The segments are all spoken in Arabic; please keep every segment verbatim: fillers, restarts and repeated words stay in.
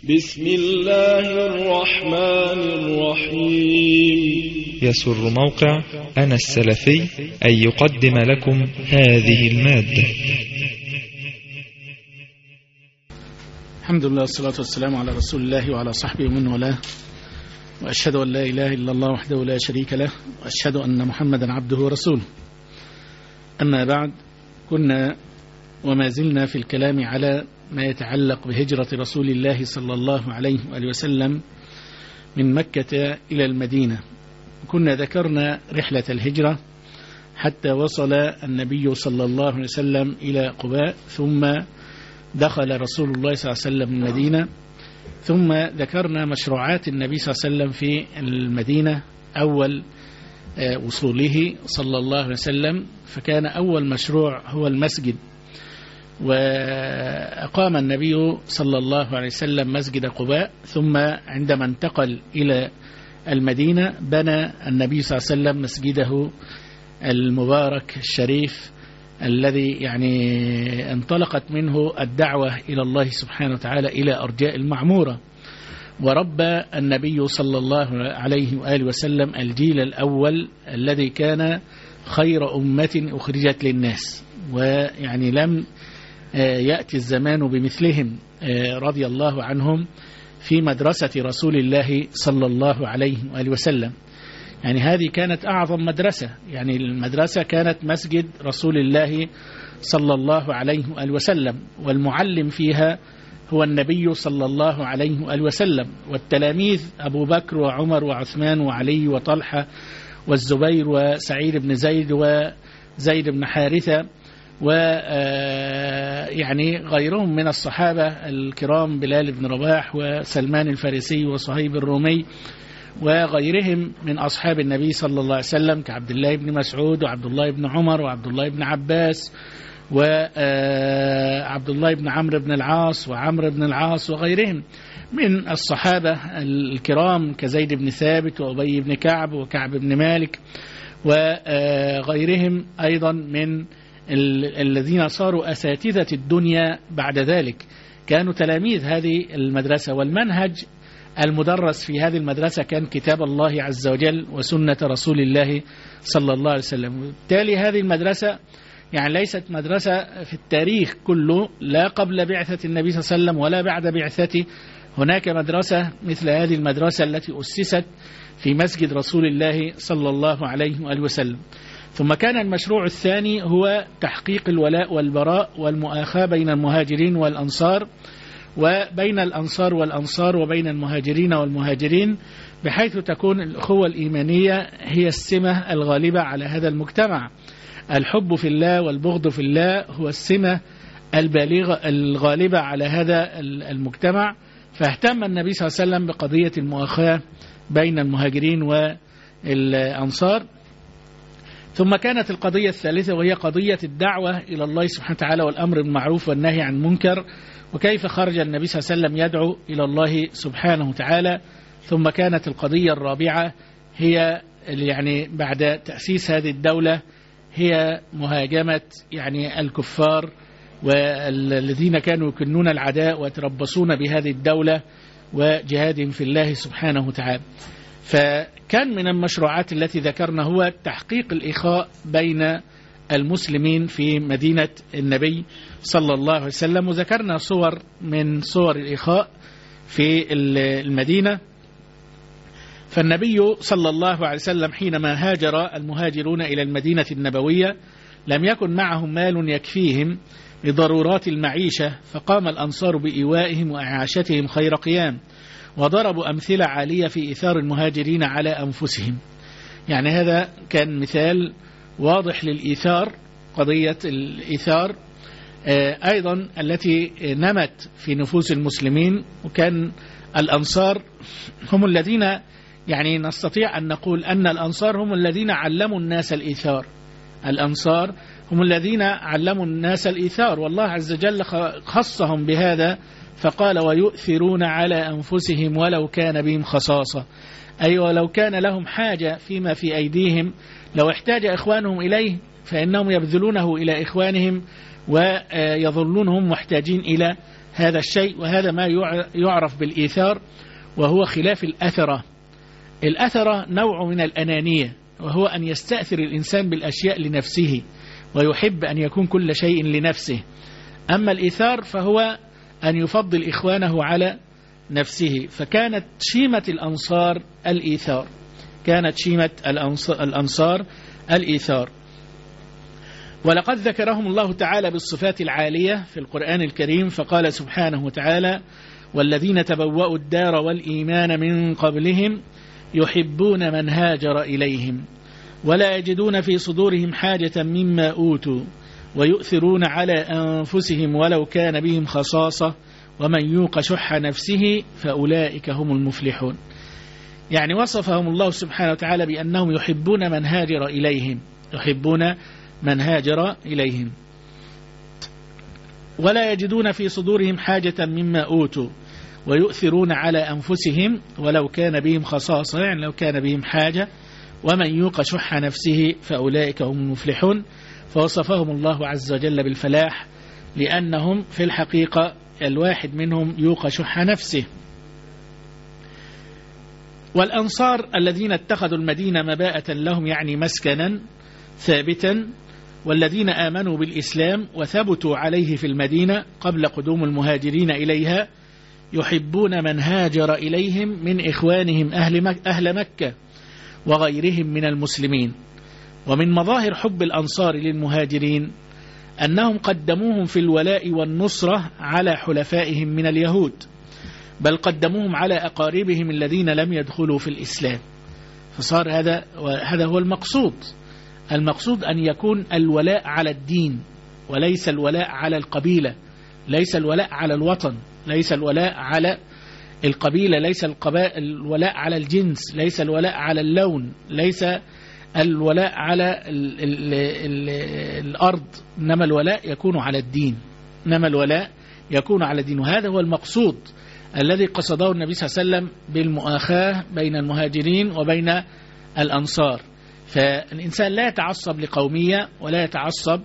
بسم الله الرحمن الرحيم. يسر موقع أنا السلفي أن يقدم لكم هذه المادة. الحمد لله والصلاة والسلام على رسول الله وعلى صحبه ومن والاه، وأشهد أن لا إله إلا الله وحده لا شريك له، وأشهد أن محمدا عبده ورسوله. أما بعد، كنا وما زلنا في الكلام على ما يتعلق بهجرة رسول الله صلى الله عليه وآله وسلم من مكة إلى المدينة. كنا ذكرنا رحلة الهجرة حتى وصل النبي صلى الله عليه وسلم إلى قباء، ثم دخل رسول الله صلى الله عليه وسلم المدينة، ثم ذكرنا مشروعات النبي صلى الله عليه وسلم في المدينة. أول وصوله صلى الله عليه وسلم فكان أول مشروع هو المسجد، وأقام النبي صلى الله عليه وسلم مسجد قباء، ثم عندما انتقل إلى المدينة بنى النبي صلى الله عليه وسلم مسجده المبارك الشريف الذي يعني انطلقت منه الدعوة إلى الله سبحانه وتعالى إلى أرجاء المعمورة. وربى النبي صلى الله عليه وآله وسلم الجيل الأول الذي كان خير أمة أخرجت للناس، ويعني لم يأتي الزمان بمثلهم رضي الله عنهم في مدرسة رسول الله صلى الله عليه وآله وسلم. يعني هذه كانت أعظم مدرسة، يعني المدرسة كانت مسجد رسول الله صلى الله عليه وآله وسلم، والمعلم فيها هو النبي صلى الله عليه وآله وسلم، والتلاميذ أبو بكر وعمر وعثمان وعلي وطلحة والزبير وسعيد بن زيد وزيد بن حارثة ويعني غيرهم من الصحابة الكرام، بلال بن رباح وسلمان الفارسي وصهيب الرومي وغيرهم من أصحاب النبي صلى الله عليه وسلم كعبد الله بن مسعود وعبد الله بن عمر وعبد الله بن عباس وعبد الله بن عمرو بن العاص وعمرو بن العاص وغيرهم من الصحابة الكرام كزيد بن ثابت وأبي بن كعب وكعب بن مالك وغيرهم أيضا من الذين صاروا أساتذة الدنيا بعد ذلك، كانوا تلاميذ هذه المدرسة. والمنهج المدرس في هذه المدرسة كان كتاب الله عز وجل وسنة رسول الله صلى الله عليه وسلم. وبالتالي هذه المدرسة يعني ليست مدرسة في التاريخ كله، لا قبل بعثة النبي صلى الله عليه وسلم ولا بعد بعثته هناك مدرسة مثل هذه المدرسة التي أسست في مسجد رسول الله صلى الله عليه وآله وسلم. ثم كان المشروع الثاني هو تحقيق الولاء والبراء والمؤاخاة بين المهاجرين والأنصار، وبين الأنصار والأنصار وبين المهاجرين والمهاجرين، بحيث تكون الأخوة الإيمانية هي السمة الغالبة على هذا المجتمع. الحب في الله والبغض في الله هو السمة البالغة الغالبة على هذا المجتمع. فاهتم النبي صلى الله عليه وسلم بقضية المؤاخاة بين المهاجرين والأنصار. ثم كانت القضية الثالثة وهي قضية الدعوة إلى الله سبحانه وتعالى والأمر بالمعروف والنهي عن المنكر، وكيف خرج النبي صلى الله عليه وسلم يدعو إلى الله سبحانه وتعالى. ثم كانت القضية الرابعة هي يعني بعد تأسيس هذه الدولة هي مهاجمة يعني الكفار والذين كانوا يكنون العداء ويتربصون بهذه الدولة وجهادهم في الله سبحانه وتعالى. فكان من المشروعات التي ذكرنا هو تحقيق الإخاء بين المسلمين في مدينة النبي صلى الله عليه وسلم، وذكرنا صور من صور الإخاء في المدينة. فالنبي صلى الله عليه وسلم حينما هاجر المهاجرون إلى المدينة النبوية لم يكن معهم مال يكفيهم لضرورات المعيشة، فقام الأنصار بإيوائهم وإعاشتهم خير قيام، وضربوا أمثلة عالية في إيثار المهاجرين على أنفسهم. يعني هذا كان مثال واضح للإيثار، قضية الإيثار أيضا التي نمت في نفوس المسلمين. وكان الأنصار هم الذين يعني نستطيع أن نقول أن الأنصار هم الذين علموا الناس الإيثار. الأنصار هم الذين علموا الناس الإيثار، والله عز وجل خصهم بهذا فقال ويؤثرون على أنفسهم ولو كان بهم خصاصة، أي ولو كان لهم حاجة فيما في أيديهم، لو احتاج إخوانهم إليه فإنهم يبذلونه إلى إخوانهم ويظلونهم محتاجين إلى هذا الشيء، وهذا ما يعرف بالإيثار، وهو خلاف الأثرة. الأثرة نوع من الأنانية، وهو أن يستأثر الإنسان بالأشياء لنفسه ويحب أن يكون كل شيء لنفسه. أما الإيثار فهو أن يفضل إخوانه على نفسه. فكانت شيمة الأنصار الإيثار، كانت شيمة الأنصار الإيثار. ولقد ذكرهم الله تعالى بالصفات العالية في القرآن الكريم، فقال سبحانه وتعالى: والذين تبوأوا الدار والإيمان من قبلهم يحبون من هاجر إليهم ولا يجدون في صدورهم حاجة مما أوتوا ويؤثرون على أنفسهم ولو كان بهم خصاصة ومن يوق شح نفسه فأولئك هم المفلحون. يعني وصفهم الله سبحانه وتعالى بأنهم يحبون من هاجر إليهم، يحبون من هاجر إليهم ولا يجدون في صدورهم حاجة مما أوتوا ويؤثرون على أنفسهم ولو كان بهم خصاصة، يعني لو كان بهم حاجة، ومن يوق شح نفسه فأولئك هم المفلحون. فوصفهم الله عز وجل بالفلاح لأنهم في الحقيقة الواحد منهم يوق شح نفسه. والأنصار الذين اتخذوا المدينة مباءة لهم، يعني مسكنا ثابتا، والذين آمنوا بالإسلام وثبتوا عليه في المدينة قبل قدوم المهاجرين إليها، يحبون من هاجر إليهم من إخوانهم أهل مكة وغيرهم من المسلمين. ومن مظاهر حب الأنصار للمهاجرين أنهم قدموهم في الولاء والنصرة على حلفائهم من اليهود، بل قدموهم على أقاربهم الذين لم يدخلوا في الإسلام. فصار هذا وهذا هو المقصود. المقصود أن يكون الولاء على الدين وليس الولاء على القبيلة، ليس الولاء على الوطن، ليس الولاء على القبيلة، ليس الولاء على الجنس، ليس الولاء على اللون، ليس الولاء على ال ال ال الأرض، إنما الولاء يكون على الدين، إنما الولاء يكون على الدين. وهذا هو المقصود الذي قصده النبي صلى الله عليه وسلم بالمؤاخاة بين المهاجرين وبين الأنصار. فالإنسان لا يتعصب لقومية ولا يتعصب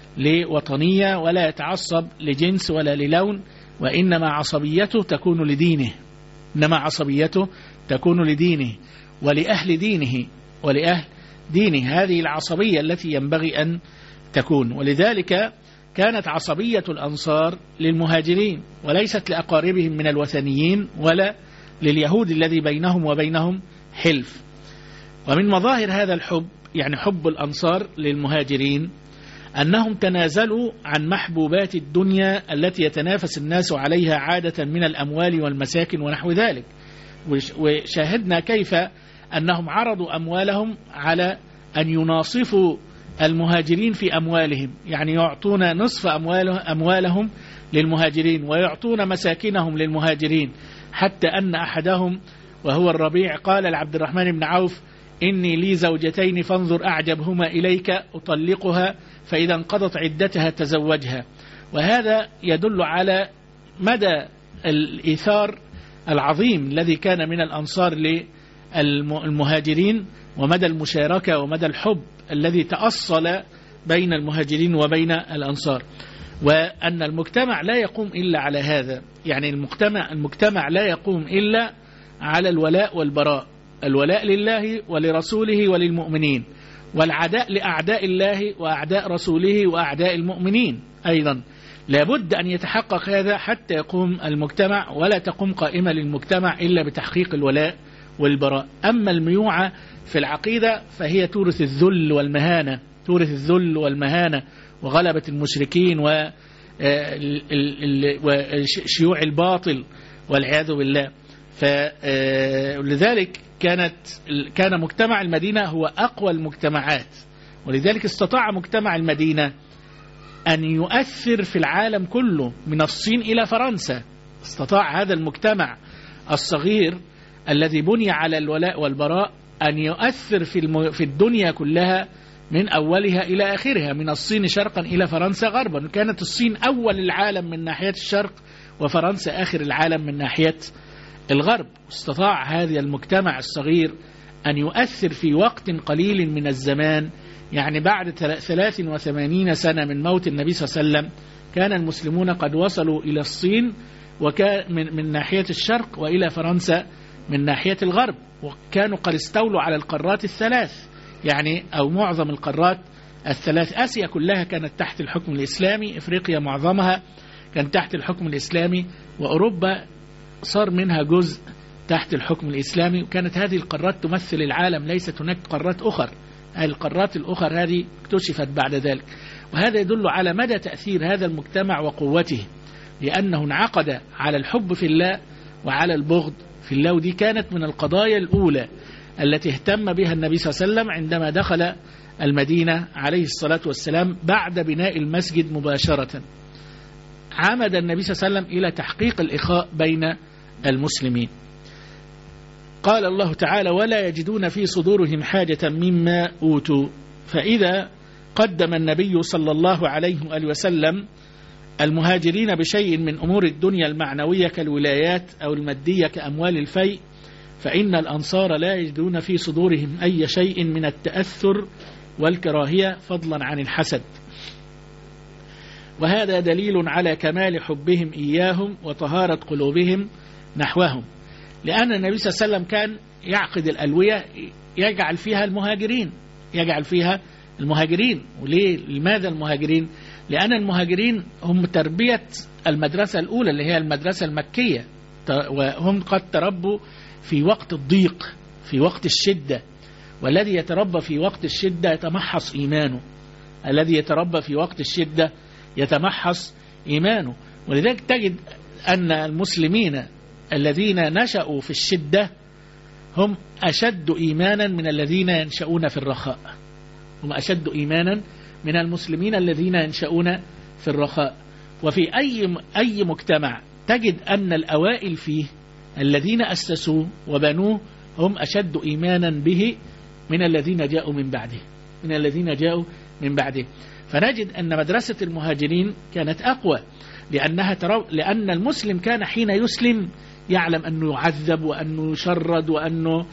لوطنية ولا يتعصب لجنس ولا للون، وإنما عصبيته تكون لدينه، إنما عصبيته تكون لدينه ولأهل دينه ولأهل دينه. هذه العصبية التي ينبغي أن تكون. ولذلك كانت عصبية الأنصار للمهاجرين وليست لأقاربهم من الوثنيين ولا لليهود الذي بينهم وبينهم حلف. ومن مظاهر هذا الحب، يعني حب الأنصار للمهاجرين، أنهم تنازلوا عن محبوبات الدنيا التي يتنافس الناس عليها عادة من الأموال والمساكن ونحو ذلك. وشاهدنا كيف أنهم عرضوا أموالهم على أن يناصفوا المهاجرين في أموالهم، يعني يعطون نصف أموالهم للمهاجرين ويعطون مساكنهم للمهاجرين، حتى أن أحدهم وهو الربيع قال لعبد الرحمن بن عوف: إني لي زوجتين فانظر أعجبهما إليك أطلقها فإذا انقضت عدتها تزوجها. وهذا يدل على مدى الإيثار العظيم الذي كان من الأنصار للمهاجرين، ومدى المشاركة ومدى الحب الذي تأصل بين المهاجرين وبين الأنصار. وأن المجتمع لا يقوم إلا على هذا، يعني المجتمع المجتمع لا يقوم إلا على الولاء والبراء، الولاء لله ولرسوله وللمؤمنين، والعداء لأعداء الله وأعداء رسوله وأعداء المؤمنين أيضا. لابد أن يتحقق هذا حتى يقوم المجتمع، ولا تقوم قائمة للمجتمع إلا بتحقيق الولاء والبراء. أما الميوعة في العقيدة فهي تورث الذل والمهانة، تورث الذل والمهانة وغلبة المشركين وشيوع الباطل والعياذ بالله. فلذلك كانت كان مجتمع المدينة هو أقوى المجتمعات، ولذلك استطاع مجتمع المدينة أن يؤثر في العالم كله من الصين إلى فرنسا. استطاع هذا المجتمع الصغير الذي بني على الولاء والبراء أن يؤثر في في الدنيا كلها من أولها إلى آخرها، من الصين شرقا إلى فرنسا غربا. كانت الصين أول العالم من ناحية الشرق وفرنسا آخر العالم من ناحية الغرب. استطاع هذا المجتمع الصغير أن يؤثر في وقت قليل من الزمان، يعني بعد ثلاث وثمانين سنة من موت النبي صلى الله عليه وسلم كان المسلمون قد وصلوا إلى الصين وكان من, من ناحية الشرق، وإلى فرنسا من ناحية الغرب، وكانوا قد استولوا على القارات الثلاث، يعني أو معظم القارات الثلاث. آسيا كلها كانت تحت الحكم الإسلامي، إفريقيا معظمها كان تحت الحكم الإسلامي، وأوروبا صار منها جزء تحت الحكم الإسلامي، وكانت هذه القارات تمثل العالم، ليست هناك قارات أخرى. القارات الأخرى هذه اكتشفت بعد ذلك، وهذا يدل على مدى تأثير هذا المجتمع وقوته، لأنه انعقد على الحب في الله وعلى البغض في الله. ودي كانت من القضايا الأولى التي اهتم بها النبي صلى الله عليه وسلم عندما دخل المدينة عليه الصلاة والسلام بعد بناء المسجد مباشرة. عمد النبي صلى الله عليه وسلم إلى تحقيق الإخاء بين المسلمين. قال الله تعالى: ولا يجدون في صدورهم حاجة مما أوتوا. فإذا قدم النبي صلى الله عليه وآله وسلم المهاجرين بشيء من أمور الدنيا المعنوية كالولايات أو المادية كأموال الفيء، فإن الأنصار لا يجدون في صدورهم أي شيء من التأثر والكراهية فضلا عن الحسد، وهذا دليل على كمال حبهم إياهم وطهارة قلوبهم نحوهم، لأن النبي صلى الله عليه وسلم كان يعقد الألوية يجعل فيها المهاجرين يجعل فيها المهاجرين وليه؟ لماذا المهاجرين؟ لأن المهاجرين هم تربية المدرسة الأولى اللي هي المدرسة المكية، وهم قد تربوا في وقت الضيق، في وقت الشدة، والذي يتربى في وقت الشدة يتمحص إيمانه الذي يتربى في وقت الشدة يتمحص إيمانه. ولذلك تجد أن المسلمين الذين نشأوا في الشدة هم أشد إيمانا من الذين ينشأون في الرخاء هم أشد إيمانا من المسلمين الذين ينشأون في الرخاء. وفي أي أي مجتمع تجد أن الأوائل فيه الذين أسسوه وبنوه هم أشد إيمانا به من الذين جاءوا من بعده من الذين جاءوا من بعده فنجد أن مدرسة المهاجرين كانت أقوى، لأنها ترى لأن المسلم كان حين يسلم يعلم أنه يعذب وأنه يشرد وأنه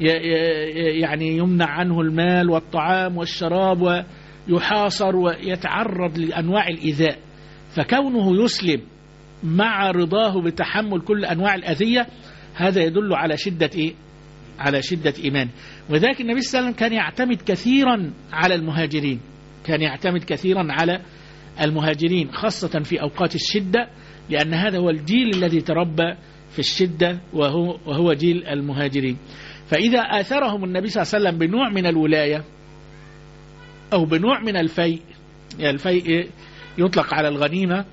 يعني يمنع عنه المال والطعام والشراب ويحاصر ويتعرض لأنواع الإيذاء، فكونه يسلم مع رضاه بتحمل كل أنواع الأذية هذا يدل على شدة إيه؟ على شدة إيمان. وذلك النبي صلى الله عليه وسلم كان يعتمد كثيرا على المهاجرين كان يعتمد كثيرا على المهاجرين خاصة في أوقات الشدة، لأن هذا هو الجيل الذي تربى في الشدة وهو, وهو جيل المهاجرين. فإذا آثرهم النبي صلى الله عليه وسلم بنوع من الولاية أو بنوع من الفيء، يعني الفيء يطلق على الغنيمة،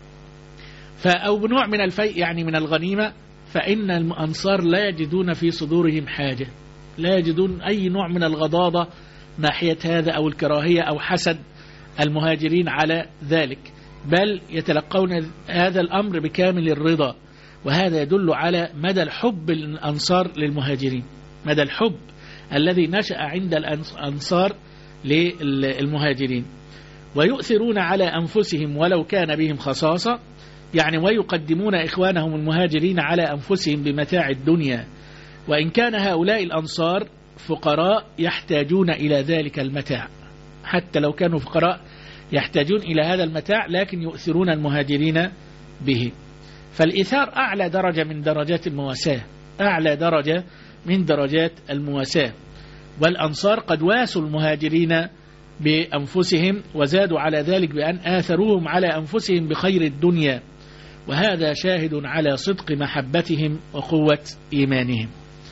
أو بنوع من الفيء يعني من الغنيمة، فإن الأنصار لا يجدون في صدورهم حاجة، لا يجدون أي نوع من الغضاضة ناحية هذا أو الكراهية أو حسد المهاجرين على ذلك، بل يتلقون هذا الأمر بكامل الرضا. وهذا يدل على مدى الحب الأنصار للمهاجرين، مدى الحب الذي نشأ عند الأنصار للمهاجرين. ويؤثرون على أنفسهم ولو كان بهم خصاصة، يعني ويقدمون إخوانهم المهاجرين على أنفسهم بمتاع الدنيا، وإن كان هؤلاء الأنصار فقراء يحتاجون إلى ذلك المتاع، حتى لو كانوا فقراء يحتاجون إلى هذا المتاع، لكن يؤثرون المهاجرين به. فالإيثار أعلى درجة من درجات المواساة أعلى درجة من درجات المواساة والأنصار قد واسوا المهاجرين بأنفسهم وزادوا على ذلك بأن آثروهم على أنفسهم بخير الدنيا، وهذا شاهد على صدق محبتهم وقوة إيمانهم.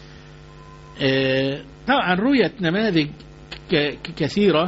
طبعا رؤية نماذج كثيرة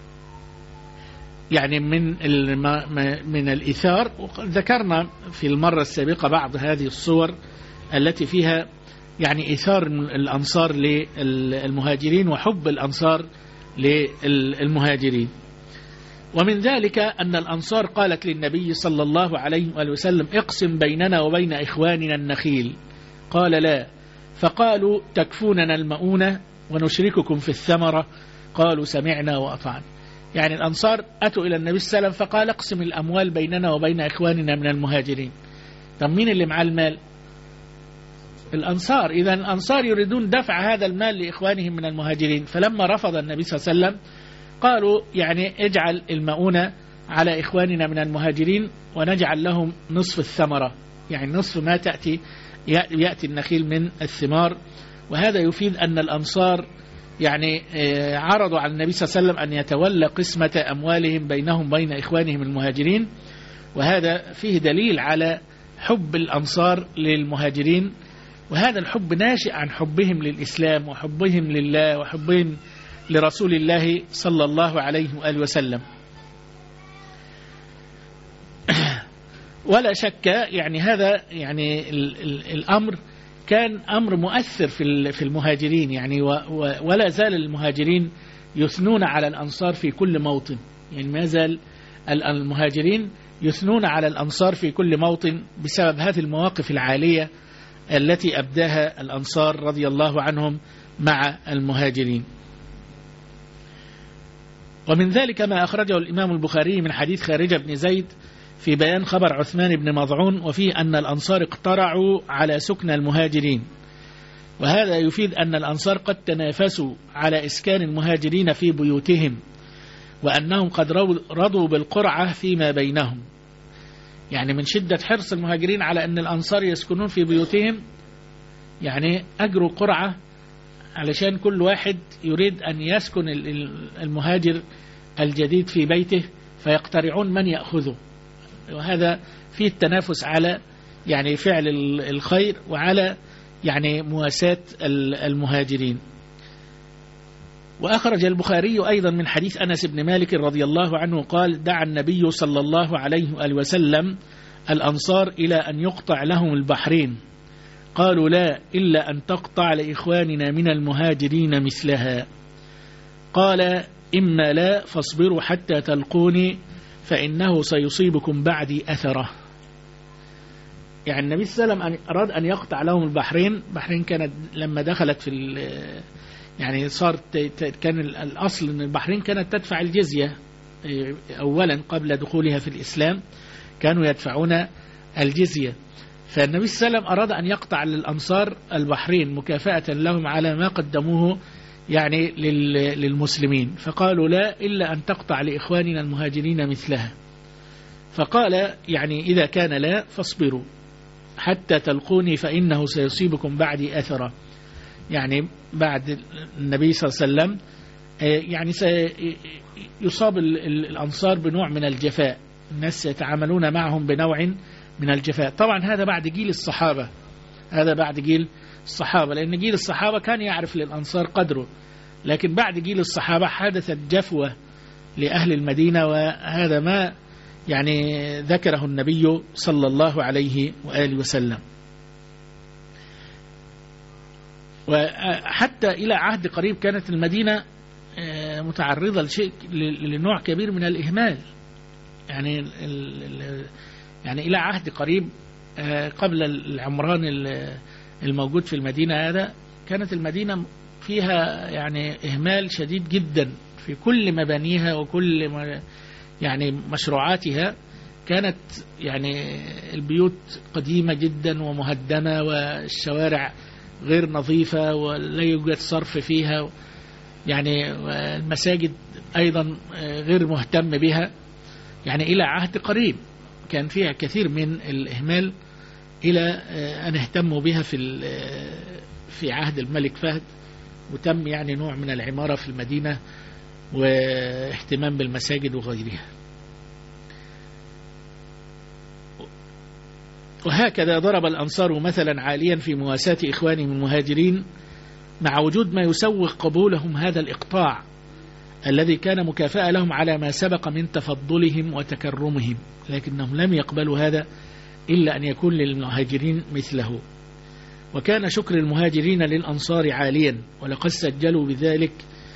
يعني من من الإيثار، ذكرنا في المرة السابقة بعض هذه الصور التي فيها يعني إيثار الأنصار للمهاجرين وحب الأنصار للمهاجرين. ومن ذلك أن الأنصار قالت للنبي صلى الله عليه وآله وسلم: اقسم بيننا وبين إخواننا النخيل. قال: لا. فقالوا: تكفوننا المؤونة ونشرككم في الثمرة. قالوا: سمعنا وأطعنا. يعني الأنصار أتوا إلى النبي صلى الله عليه وسلم فقال: اقسم الأموال بيننا وبين إخواننا من المهاجرين. طب مين اللي معاه المال؟ الأنصار. إذا الأنصار يريدون دفع هذا المال لإخوانهم من المهاجرين، فلما رفض النبي صلى الله عليه وسلم قالوا: يعني اجعل المؤونة على إخواننا من المهاجرين ونجعل لهم نصف الثمرة، يعني نصف ما تأتي يأتي النخيل من الثمار. وهذا يفيد أن الأنصار يعني عرضوا على النبي صلى الله عليه وسلم أن يتولى قسمة أموالهم بينهم بين إخوانهم المهاجرين، وهذا فيه دليل على حب الأنصار للمهاجرين، وهذا الحب ناشئ عن حبهم للإسلام وحبهم لله وحبهم لرسول الله صلى الله عليه وآله وسلم. ولا شك يعني هذا يعني ال ال الأمر كان أمر مؤثر في في المهاجرين، يعني ولا زال المهاجرين يثنون على الأنصار في كل موطن، يعني ما زال المهاجرين يثنون على الأنصار في كل موطن بسبب هذه المواقف العالية التي أبداها الأنصار رضي الله عنهم مع المهاجرين. ومن ذلك ما أخرجه الإمام البخاري من حديث خارجة بن زيد في بيان خبر عثمان بن مضعون، وفيه أن الأنصار اقترعوا على سكن المهاجرين، وهذا يفيد أن الأنصار قد تنافسوا على إسكان المهاجرين في بيوتهم، وأنهم قد رضوا بالقرعة فيما بينهم. يعني من شدة حرص المهاجرين على أن الأنصار يسكنون في بيوتهم، يعني أجروا قرعة علشان كل واحد يريد أن يسكن المهاجر الجديد في بيته، فيقترعون من يأخذه، وهذا فيه التنافس على يعني فعل الخير وعلى يعني مواساة المهاجرين. وأخرج البخاري أيضا من حديث أنس بن مالك رضي الله عنه قال: دعا النبي صلى الله عليه وآله وسلم الأنصار إلى أن يقطع لهم البحرين، قالوا: لا، إلا أن تقطع لإخواننا من المهاجرين مثلها. قال: إما لا فاصبروا حتى تلقوني فإنه سيصيبكم بعدي أثره. يعني النبي صلى الله عليه وسلم أراد أن يقطع لهم البحرين. بحرين كانت لما دخلت في يعني صارت كان الأصل أن البحرين كانت تدفع الجزية أولا قبل دخولها في الإسلام، كانوا يدفعون الجزية. فالنبي صلى الله عليه وسلم أراد أن يقطع للأنصار البحرين مكافأة لهم على ما قدموه يعني للمسلمين، فقالوا: لا، إلا أن تقطع لإخواننا المهاجرين مثلها. فقال: يعني إذا كان لا فاصبروا حتى تلقوني فإنه سيصيبكم بعدي أثرا. يعني بعد النبي صلى الله عليه وسلم يعني سيصاب الأنصار بنوع من الجفاء، الناس يتعاملون معهم بنوع من الجفاء. طبعا هذا بعد جيل الصحابة، هذا بعد جيل الصحابة، لأن جيل الصحابة كان يعرف للأنصار قدره، لكن بعد جيل الصحابة حدثت جفوة لأهل المدينة، وهذا ما يعني ذكره النبي صلى الله عليه وآله وسلم. وحتى إلى عهد قريب كانت المدينة متعرضة لشيء لنوع كبير من الإهمال، يعني يعني إلى عهد قريب قبل العمران الموجود في المدينة هذا، كانت المدينة فيها يعني إهمال شديد جدا في كل مبانيها وكل يعني مشروعاتها. كانت يعني البيوت قديمة جدا ومهدمة، والشوارع غير نظيفة ولا يوجد صرف فيها، يعني المساجد أيضا غير مهتم بها. يعني إلى عهد قريب كان فيها كثير من الإهمال، إلى أن اهتموا بها في في عهد الملك فهد، وتم يعني نوع من العمارة في المدينة واهتمام بالمساجد وغيرها. وهكذا ضرب الأنصار مثلا عاليا في مواساة إخوانهم المهاجرين، مع وجود ما يسوغ قبولهم هذا الإقطاع الذي كان مكافأة لهم على ما سبق من تفضلهم وتكرمهم، لكنهم لم يقبلوا هذا إلا أن يكون للمهاجرين مثله. وكان شكر المهاجرين للأنصار عاليا، ولقد سجلوا بذلك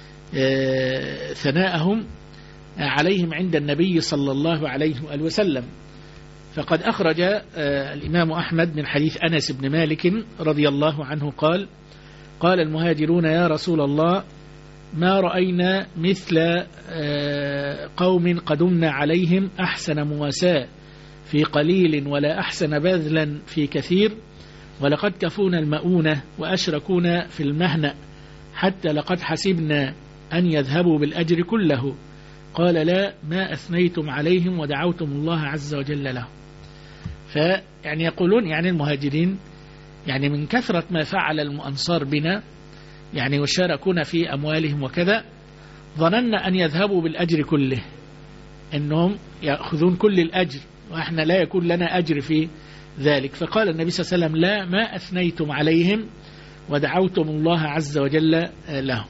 ثناءهم عليهم عند النبي صلى الله عليه وآله وسلم. فقد أخرج الإمام أحمد من حديث أنس بن مالك رضي الله عنه قال: قال المهاجرون: يا رسول الله، ما رأينا مثل قوم قدمنا عليهم أحسن مواساة في قليل، ولا أحسن بذلا في كثير، ولقد كفونا المؤونة وأشركونا في المهنأ، حتى لقد حسبنا أن يذهبوا بالأجر كله، قال لا ما أثنيتم عليهم ودعوتم الله عز وجل لهم. فيعني يقولون يعني المهاجرين يعني من كثرة ما فعل الأنصار بنا يعني وشاركونا في أموالهم وكذا ظننا أن يذهبوا بالأجر كله، أنهم يأخذون كل الأجر وإحنا لا يكون لنا أجر في ذلك. فقال النبي صلى الله عليه وسلم لا ما أثنيتم عليهم ودعوتم الله عز وجل لهم.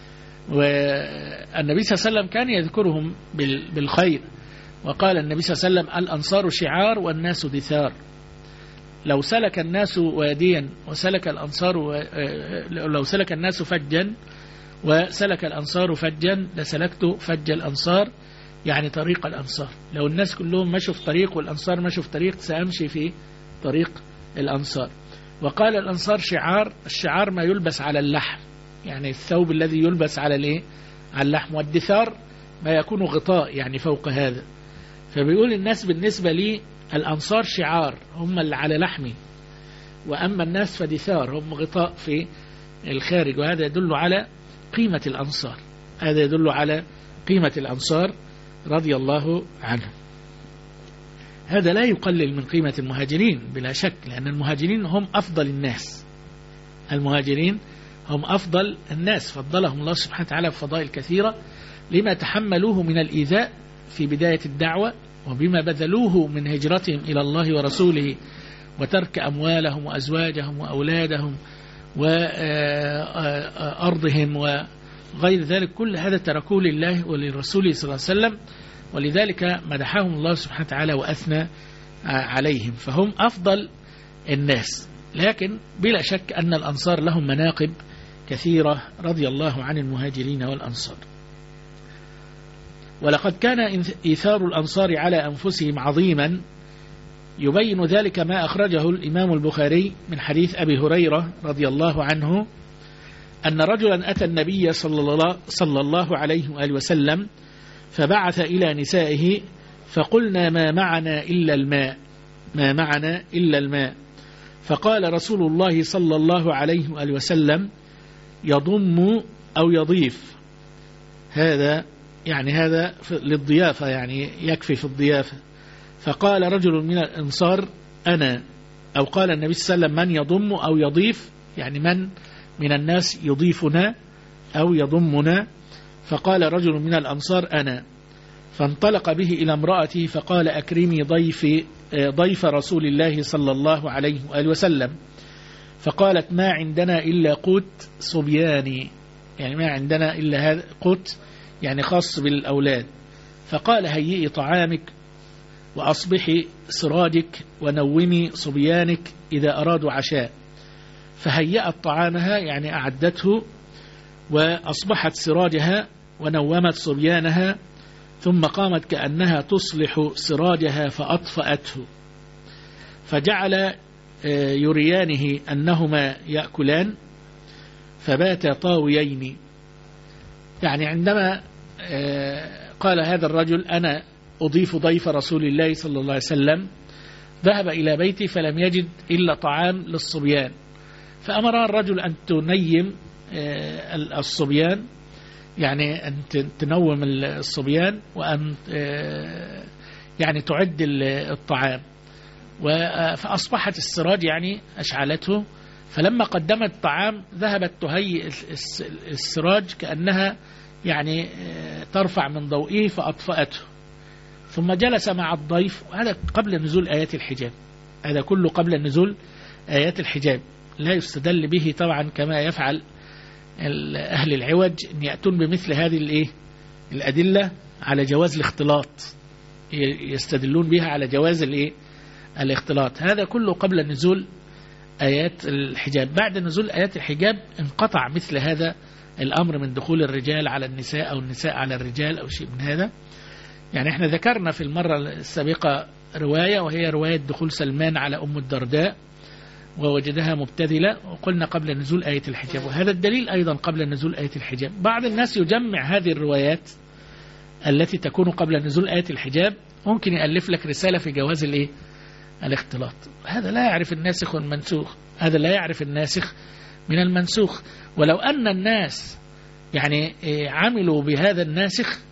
والنبي صلى الله عليه وسلم كان يذكرهم بالخير، وقال النبي صلى الله عليه وسلم الأنصار شعار والناس دثار. لو سلك الناس واديا وسلك الأنصار و... لو سلك الناس فجا وسلك الأنصار فجا لسلكت فج الأنصار، يعني طريق الأنصار. لو الناس كلهم مشوا في طريق والأنصار مشوا في طريق سأمشي في طريق الأنصار. وقال الأنصار شعار، الشعار ما يلبس على اللحم، يعني الثوب الذي يلبس على الايه على اللحم، والدثار ما يكون غطاء يعني فوق هذا. فبيقول الناس بالنسبة لي الأنصار شعار هم اللي على لحمي، وأما الناس فدثار هم غطاء في الخارج. وهذا يدل على قيمة الأنصار، هذا يدل على قيمة الأنصار رضي الله عنهم. هذا لا يقلل من قيمة المهاجرين بلا شك، لأن المهاجرين هم أفضل الناس، المهاجرين هم أفضل الناس، فضلهم الله سبحانه وتعالى بفضائل كثيرة لما تحملوه من الإيذاء في بداية الدعوة، وبما بذلوه من هجرتهم إلى الله ورسوله وترك أموالهم وأزواجهم وأولادهم وأرضهم وغير ذلك. كل هذا تركوه لله وللرسول صلى الله عليه وسلم، ولذلك مدحهم الله سبحانه وتعالى وأثنى عليهم، فهم أفضل الناس. لكن بلا شك أن الأنصار لهم مناقب كثيرة رضي الله عن المهاجرين والأنصار. ولقد كان إيثار الأنصار على أنفسهم عظيما، يبين ذلك ما أخرجه الإمام البخاري من حديث أبي هريرة رضي الله عنه أن رجلا أتى النبي صلى الله عليه وآله وسلم فبعث إلى نسائه فقلنا ما معنا إلا الماء ما معنا إلا الماء فقال رسول الله صلى الله عليه وآله وسلم يضم أو يضيف، هذا يعني هذا للضيافة، يعني يكفي في الضيافة. فقال رجل من الأنصار أنا، أو قال النبي صلى الله عليه وسلم من يضم أو يضيف، يعني من من الناس يضيفنا أو يضمنا. فقال رجل من الأنصار أنا، فانطلق به إلى امرأته فقال أكرمي ضيف ضيف رسول الله صلى الله عليه وآله وسلم. فقالت ما عندنا إلا قوت صبياني، يعني ما عندنا إلا هذا قوت يعني خاص بالأولاد. فقال هيئي طعامك وأصبحي سراجك ونومي صبيانك إذا أرادوا عشاء. فهيأت طعامها يعني أعدته، وأصبحت سراجها ونومت صبيانها، ثم قامت كأنها تصلح سراجها فأطفأته. فجعل يريانه أنهما يأكلان فباتا طاويين. يعني عندما قال هذا الرجل أنا أضيف ضيف رسول الله صلى الله عليه وسلم، ذهب إلى بيتي فلم يجد إلا طعام للصبيان، فأمر الرجل أن تنيم الصبيان، يعني أن تنوم الصبيان، وأن يعني تعد الطعام. فأصبحت السراج يعني أشعلته، فلما قدمت الطعام ذهبت تهيئ السراج كأنها يعني ترفع من ضوئه فأطفأته. ثم جلس مع الضيف، وهذا قبل نزول آيات الحجاب، هذا كله قبل نزول آيات الحجاب، لا يستدل به طبعا كما يفعل أهل العوج أن يأتون بمثل هذه الإيه الأدلة على جواز الاختلاط، يستدلون بها على جواز الإيه الاختلاط. هذا كله قبل نزول آيات الحجاب. بعد نزول آيات الحجاب انقطع مثل هذا الأمر من دخول الرجال على النساء أو النساء على الرجال أو شيء من هذا. يعني احنا ذكرنا في المرة السابقة رواية، وهي رواية دخول سلمان على أم الدرداء ووجدها مبتذلة، وقلنا قبل نزول آية الحجاب، وهذا الدليل أيضا قبل نزول آية الحجاب. بعض الناس يجمع هذه الروايات التي تكون قبل نزول آية الحجاب، ممكن يألف لك رسالة في جواز الايه الاختلاط. هذا لا يعرف الناسخ والمنسوخ، هذا لا يعرف الناسخ من المنسوخ. ولو أن الناس يعني عملوا بهذا الناسخ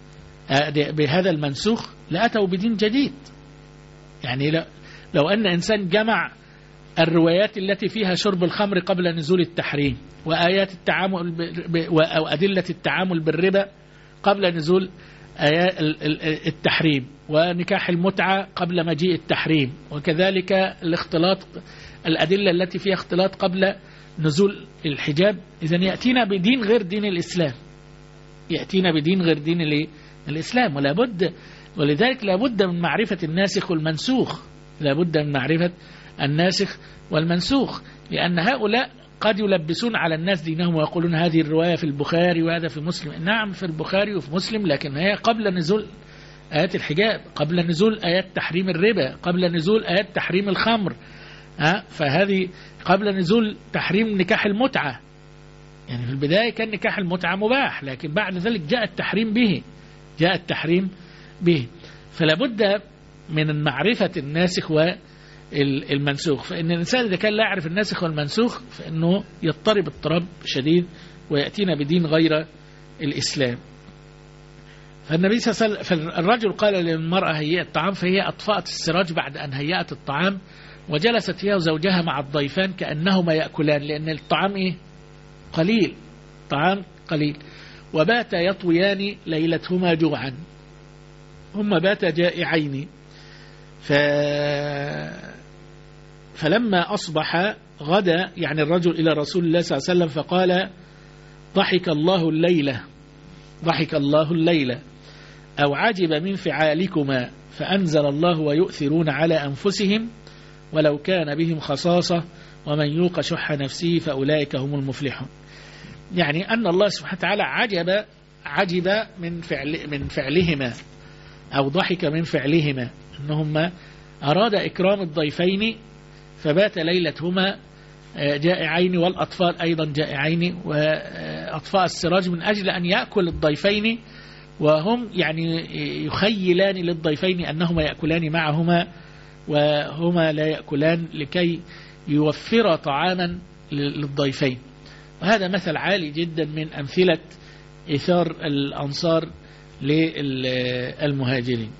بهذا المنسوخ لأتوا بدين جديد. يعني لو أن إنسان جمع الروايات التي فيها شرب الخمر قبل نزول التحريم، وآيات التعامل أو أدلة التعامل بالربا قبل نزول التحريم، ونكاح المتعة قبل مجيء التحريم، وكذلك الاختلاط، الأدلة التي فيها اختلاط قبل نزول الحجاب، إذن يأتينا بدين غير دين الإسلام، يأتينا بدين غير دين الإسلام. ولا بد، ولذلك لا بد من معرفة الناسخ والمنسوخ، لا بد من معرفة الناسخ والمنسوخ، لأن هؤلاء قد يلبسون على الناس دينهم ويقولون هذه الرواية في البخاري وهذا في مسلم. نعم في البخاري وفي مسلم، لكن هي قبل نزول آيات الحجاب، قبل نزول آيات تحريم الربا، قبل نزول آيات تحريم الخمر، ها فهذه قبل نزول تحريم نكاح المتعة. يعني في البداية كان نكاح المتعة مباح، لكن بعد ذلك جاء التحريم به، جاء التحريم به. فلا بد من معرفة الناسخ والمنسوخ، فإن الإنسان إذا كان لا يعرف الناسخ والمنسوخ فإنه يضطرب اضطراب شديد ويأتينا بدين غير الإسلام. فالنبي صلى الله عليه وسلم، فالرجل قال للمرأة هيئة الطعام، فهي أطفأت السراج بعد أن هيأت الطعام، وجلست هي وزوجها مع الضيفان كأنهما يأكلان، لأن الطعام إيه؟ قليل، طعام قليل. وبات يطويان ليلتهما جوعا، هما بات جائعين. ف... فلما أصبح غدا، يعني الرجل إلى رسول الله صلى الله عليه وسلم فقال ضحك الله الليلة، ضحك الله الليلة، أو عجب من فعالكما، فأنزل الله ويؤثرون على أنفسهم ولو كان بهم خصاصة ومن يوق شح نفسه فأولئك هم المفلحون. يعني أن الله سبحانه وتعالى عجب عجب من فعل من فعلهما، أو ضحك من فعلهما، أنهما أراد إكرام الضيفين فبات ليلتهما جائعين، والأطفال أيضا جائعين، وأطفاء السراج من أجل أن يأكل الضيفين، وهم يعني يخيلان للضيفين أنهما يأكلان معهما وهما لا يأكلان، لكي يوفر طعاما للضيفين. وهذا مثل عالي جدا من أمثلة إيثار الأنصار للمهاجرين.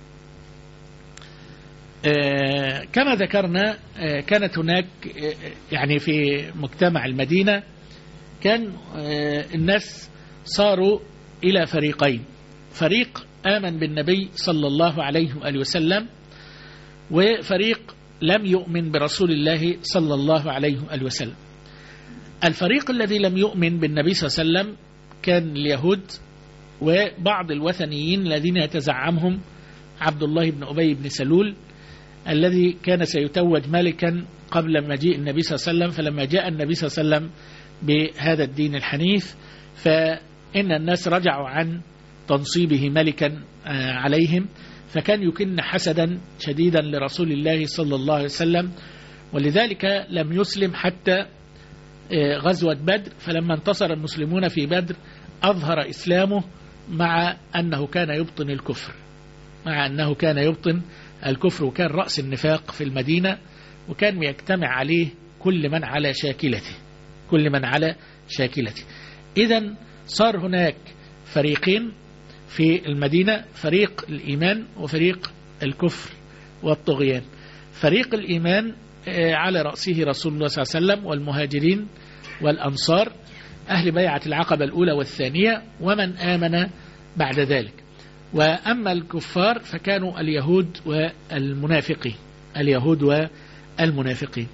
كما ذكرنا كانت هناك يعني في مجتمع المدينة كان الناس صاروا إلى فريقين، فريق آمن بالنبي صلى الله عليه وآله وسلم، وفريق لم يؤمن برسول الله صلى الله عليه وآله وسلم. الفريق الذي لم يؤمن بالنبي صلى الله عليه وسلم كان اليهود وبعض الوثنيين الذين يتزعمهم عبد الله بن أبي بن سلول، الذي كان سيتوج ملكا قبل مجيء النبي صلى الله عليه وسلم. فلما جاء النبي صلى الله عليه وسلم بهذا الدين الحنيف، فإن الناس رجعوا عن تنصيبه ملكا عليهم، فكان يكن حسدا شديدا لرسول الله صلى الله عليه وسلم، ولذلك لم يسلم حتى غزوة بدر. فلما انتصر المسلمون في بدر أظهر إسلامه، مع أنه كان يبطن الكفر، مع أنه كان يبطن الكفر، وكان رأس النفاق في المدينة، وكان يجتمع عليه كل من على شاكلته، كل من على شاكلته. إذن صار هناك فريقين في المدينة، فريق الإيمان وفريق الكفر والطغيان. فريق الإيمان على رأسه رسول الله صلى الله عليه وسلم والمهاجرين والأنصار، أهل بيعة العقبة الأولى والثانية، ومن آمن بعد ذلك. وأما الكفار فكانوا اليهود والمنافقين، اليهود والمنافقين.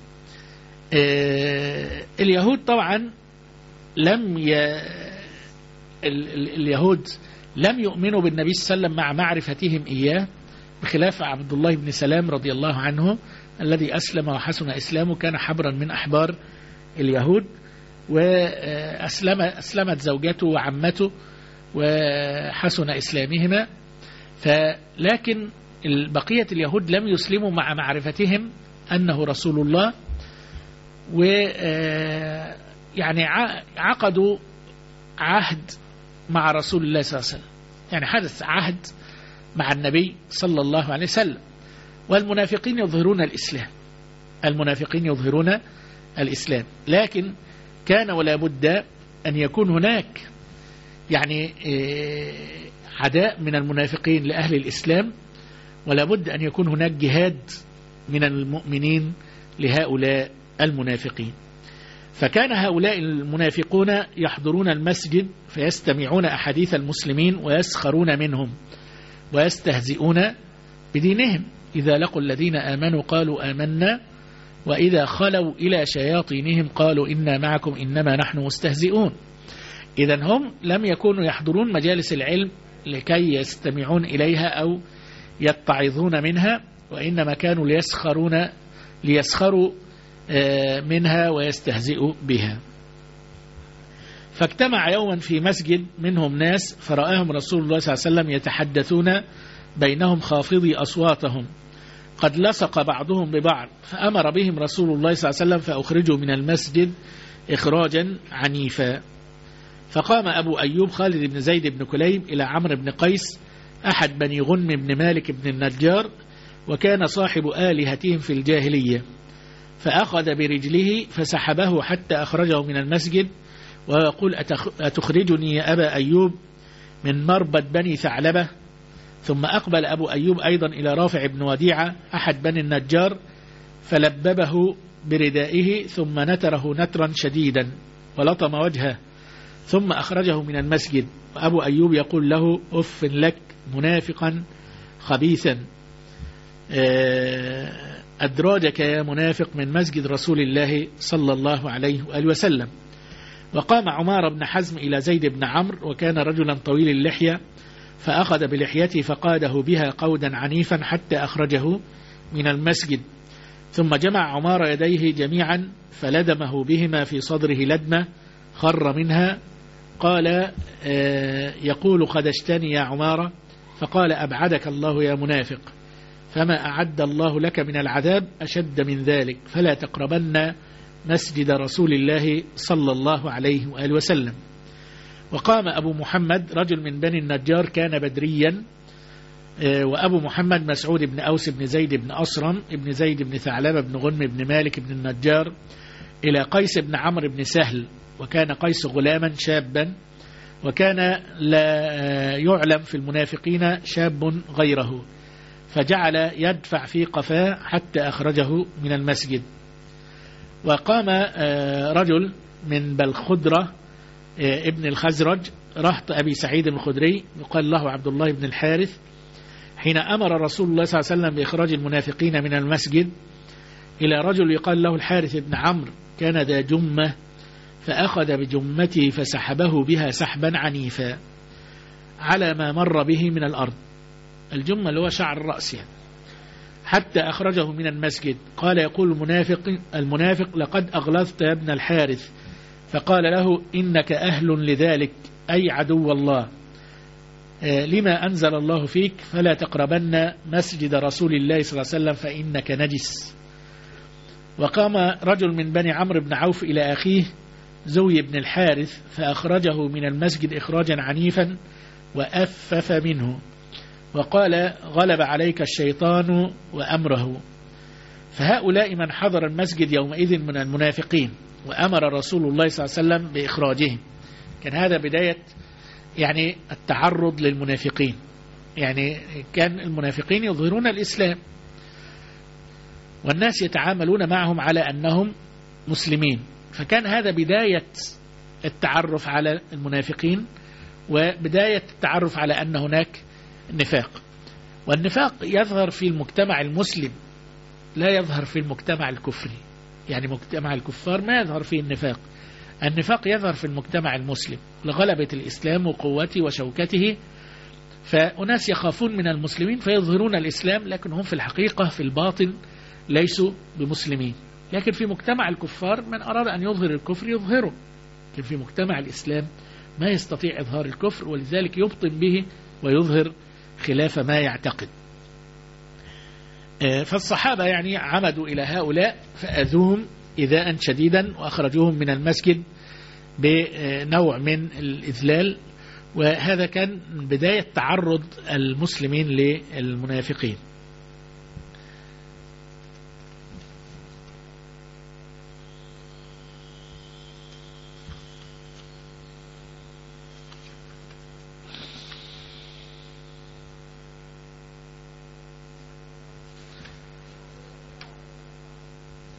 اليهود طبعا لم ي... اليهود لم يؤمنوا بالنبي صلى الله عليه وسلم مع معرفتهم إياه، بخلاف عبد الله بن سلام رضي الله عنه الذي أسلم وحسن إسلامه، كان حبرا من أحبار اليهود، وأسلم أسلمت زوجته وعمته وحسن إسلامهما. فلكن بقية اليهود لم يسلموا مع معرفتهم أنه رسول الله، ويعني عقدوا عهد مع رسول الله صلى الله عليه وسلم، يعني حدث عهد مع النبي صلى الله عليه وسلم. والمنافقين يظهرون الإسلام، المنافقين يظهرون الإسلام، لكن كان ولا بد أن يكون هناك يعني عداء من المنافقين لأهل الإسلام، ولا بد أن يكون هناك جهاد من المؤمنين لهؤلاء المنافقين. فكان هؤلاء المنافقون يحضرون المسجد فيستمعون أحاديث المسلمين ويسخرون منهم ويستهزئون بدينهم. إذا لقوا الذين آمنوا قالوا آمنا وإذا خلوا إلى شياطينهم قالوا إنا معكم إنما نحن مستهزئون. إذن هم لم يكونوا يحضرون مجالس العلم لكي يستمعون إليها أو يتعظون منها، وإنما كانوا ليسخرون ليسخروا منها ويستهزئوا بها. فاجتمع يوما في مسجد منهم ناس فرآهم رسول الله صلى الله عليه وسلم يتحدثون بينهم خافضي أصواتهم قد لصق بعضهم ببعض، فأمر بهم رسول الله صلى الله عليه وسلم فأخرجوا من المسجد إخراجا عنيفا. فقام أبو أيوب خالد بن زيد بن كليب إلى عمرو بن قيس أحد بني غنم بن مالك بن النجار، وكان صاحب آلهتهم في الجاهلية، فأخذ برجله فسحبه حتى أخرجه من المسجد ويقول أتخرجني يا أبا أيوب من مربد بني ثعلبة؟ ثم أقبل أبو أيوب أيضا إلى رافع بن وديعة أحد بني النجار فلببه بردائه ثم نتره نترا شديدا ولطم وجهه ثم أخرجه من المسجد، وأبو أيوب يقول له أف لك منافقا خبيثا، أدراجك يا منافق من مسجد رسول الله صلى الله عليه وآله وسلم. وقام عمار بن حزم إلى زيد بن عمرو وكان رجلا طويل اللحية، فأخذ بلحيته فقاده بها قودا عنيفا حتى أخرجه من المسجد، ثم جمع عمار يديه جميعا فلدمه بهما في صدره لدمة خر منها. قال يقول خدشتني يا عمارة، فقال أبعدك الله يا منافق، فما أعد الله لك من العذاب أشد من ذلك، فلا تقربن مسجد رسول الله صلى الله عليه وآله وسلم. وقام أبو محمد رجل من بني النجار كان بدريا، وأبو محمد مسعود بن أوس بن زيد بن أصرم بن زيد بن ثعلبة بن غنم بن مالك بن النجار إلى قيس بن عمرو بن سهل، وكان قيس غلاما شابا، وكان لا يعلم في المنافقين شاب غيره، فجعل يدفع في قفاه حتى أخرجه من المسجد. وقام رجل من بلخدرة ابن الخزرج رهط أبي سعيد الخدري يقال له عبد الله بن الحارث، حين أمر رسول الله صلى الله عليه وسلم بإخراج المنافقين من المسجد إلى رجل يقال له الحارث بن عمرو كان ذا جمة، فأخذ بجمته فسحبه بها سحبا عنيفا على ما مر به من الأرض، الجمة اللي هو شعر الرأس يعني، حتى أخرجه من المسجد. قال يقول المنافق, المنافق لقد أغلظت يا ابن الحارث، فقال له إنك أهل لذلك أي عدو الله، لما أنزل الله فيك فلا تقربن مسجد رسول الله صلى الله عليه وسلم فإنك نجس. وقام رجل من بني عمرو بن عوف إلى أخيه زوي بن الحارث فأخرجه من المسجد إخراجا عنيفا وأفف منه، وقال غلب عليك الشيطان وأمره. فهؤلاء من حضر المسجد يومئذ من المنافقين، وأمر رسول الله صلى الله عليه وسلم بإخراجهم. كان هذا بداية يعني التعرض للمنافقين، يعني كان المنافقين يظهرون الإسلام والناس يتعاملون معهم على أنهم مسلمين، فكان هذا بداية التعرف على المنافقين وبداية التعرف على أن هناك نفاق. والنفاق يظهر في المجتمع المسلم لا يظهر في المجتمع الكفري، يعني مجتمع الكفار ما يظهر فيه النفاق، النفاق يظهر في المجتمع المسلم لغلبة الإسلام وقوته وشوكته، فأناس يخافون من المسلمين فيظهرون الإسلام لكن هم في الحقيقة في الباطن ليسوا بمسلمين. لكن في مجتمع الكفار من أراد أن يظهر الكفر يظهره، لكن في مجتمع الإسلام ما يستطيع إظهار الكفر، ولذلك يبطن به ويظهر خلاف ما يعتقد. فالصحابة يعني عمدوا إلى هؤلاء فأذوهم إذاء شديدا وأخرجوهم من المسجد بنوع من الإذلال، وهذا كان بداية تعرض المسلمين للمنافقين.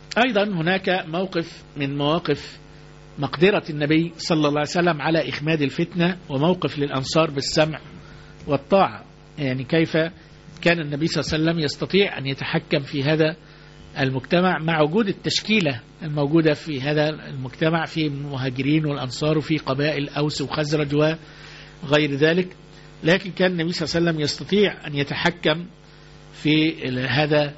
أيضا هناك موقف من مواقف مقدرة النبي صلى الله عليه وسلم على إخماد الفتنة، وموقف للأنصار بالسمع والطاعة. يعني كيف كان النبي صلى الله عليه وسلم يستطيع أن يتحكم في هذا المجتمع مع وجود التشكيلة الموجودة في هذا المجتمع، في المهاجرين والأنصار وفي قبائل أوس وخزرج وغير ذلك، لكن كان النبي صلى الله عليه وسلم يستطيع أن يتحكم في هذا